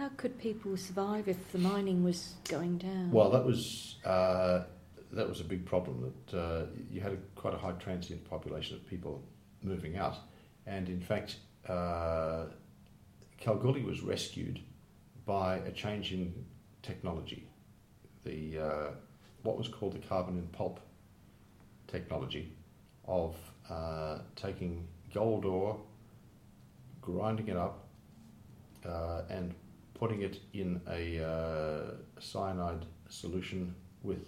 how could people survive if the mining was going down? Well, that was a big problem. That you had quite a high transient population of people moving out, and in fact, Kalgoorlie was rescued by a change in technology. What was called the carbon in pulp technology of taking gold ore, grinding it up, and putting it in a cyanide solution with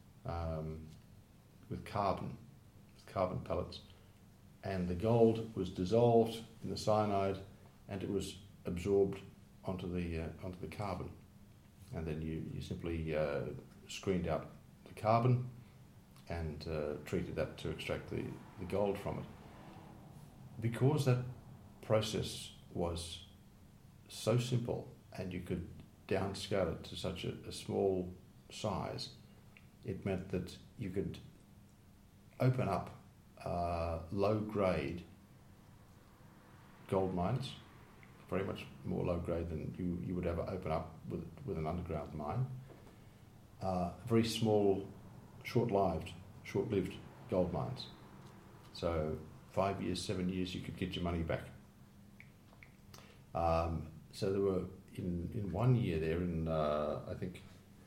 carbon pellets, and the gold was dissolved in the cyanide, and it was absorbed onto the carbon, and then you simply screened out the carbon and treated that to extract the gold from it. Because that process was so simple and you could downscale it to such a small size, it meant that you could open up low-grade gold mines, very much more low-grade than you would ever open up with an underground mine. Very small, short-lived gold mines. So 5 years, 7 years, you could get your money back. So there were, in 1 year there, in I think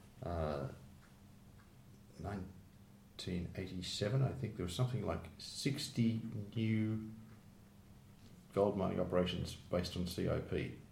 1987, I think there was something like 60 new gold mining operations based on CIP.